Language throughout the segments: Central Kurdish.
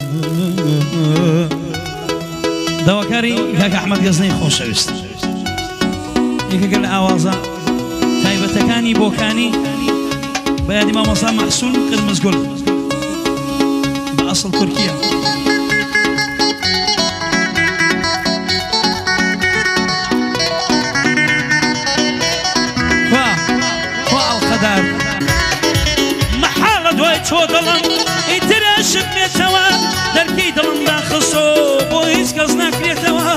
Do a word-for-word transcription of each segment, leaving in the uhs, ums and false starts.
دەواکاری کاک ئەحمەد گەزنەی خۆشەویست یەکێکە لە ئاوازە تایبەتەکانی بۆکانی بە یادی مامۆستا مەحسوون قرمزگوڵ بە ئەسڵ تورکیە دار محالة دوای تۆ دڵم ئیتراشم بێتەوە دەرکەی دڵم داخستۆ بۆ هیچ کەس ناکرێتەوە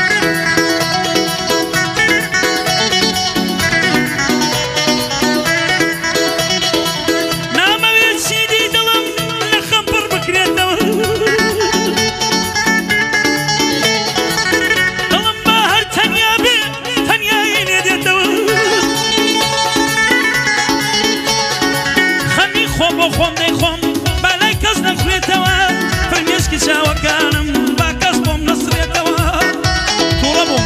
نامەوێت چیدی دڵم لە خەم پڕ بکرێتەوە دڵم با هەر تەنیا بێ تەنیایی لێ دێتەوە بۆ خۆم دەیخۆم بەلای کەس نەخوێتەوە فرمێسکی چاوەکانم با کەس بۆم نەسرێتەوە تووڕە بووم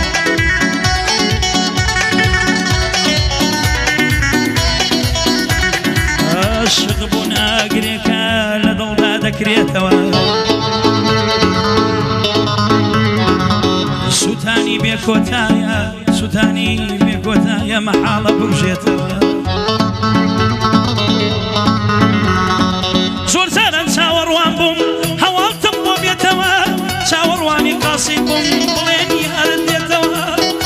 عاشق بوون ئاگرێکە لە دڵدا دەکرێتەوە سووتانی بێکۆتایە سووتانی بێکۆتایە مەحاڵە بژێتەوە زۆر جاران چاوەڕوان بووم هەواڵتم بۆ بێتەوە چاوەڕوانی قاسی بووم بڵێنی هەرن دێتەوە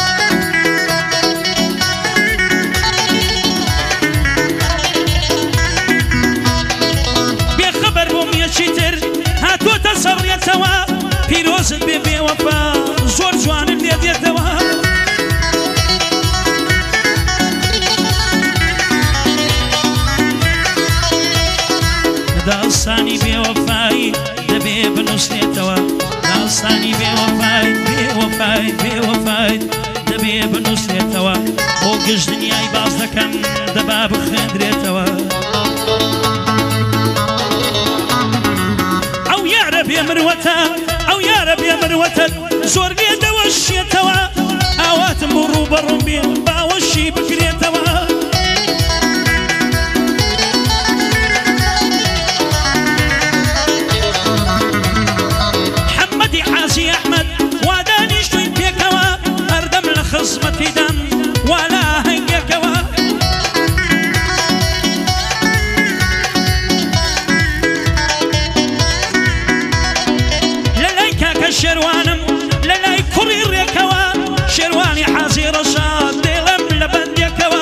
بێخەبەر بووم یەکی تر هاتوۆتە سەڕێتەوە پیرۆزت بێ بێوەفا زۆر جوانم لێ دێتەوە داستانی بێوەفایی دەبێ بنووسێتەوە داستانی بێوەفای بێوەفای بێوەفای دەبێ بنووسێتەوە بۆ گشت دنیای باز دەکەم دەبا بخێندرێتەوە ئەو یارە بێ مروەتە ئەو یارە بێ مروەتە زۆر لێ دەوەشێتەوە ئاواتم بۆ ڕووبەڕووم بێ باوەشی بکرێتەوە خزمەتی دەم والا هەنگێکەوە لە لای کاکە شێروانم لە لای کوڕی ڕێکەوە شێروانی حازی ڕەشاد دێڵم لە بەندێکەوە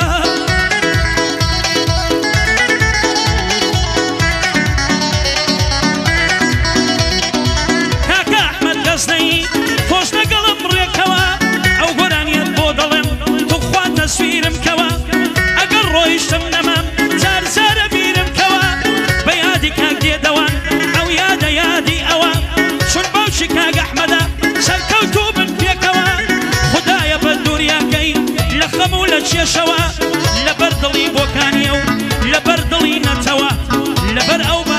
کاکە ئەحمەد گەزنەی خۆش لەگەڵم ڕێکەوە ئەو گۆرانیەت بۆ دەڵێم توخوا تەسویرم کەوە ئەگەر ڕۆیشتم نەمام جار جارە بیرم کەوە بە یادی کاک دێدەوان ئەو یادە یادی ئەوە چون باوشی کاک ئەحمەدە سەرکەوتوو بن پێکەوە خودایە بە دووریاکەی لە خەم و لە کێشەوە لەبەر دڵی بۆکانیە و لەبەر دڵی نەتەوە لەبەر ئەو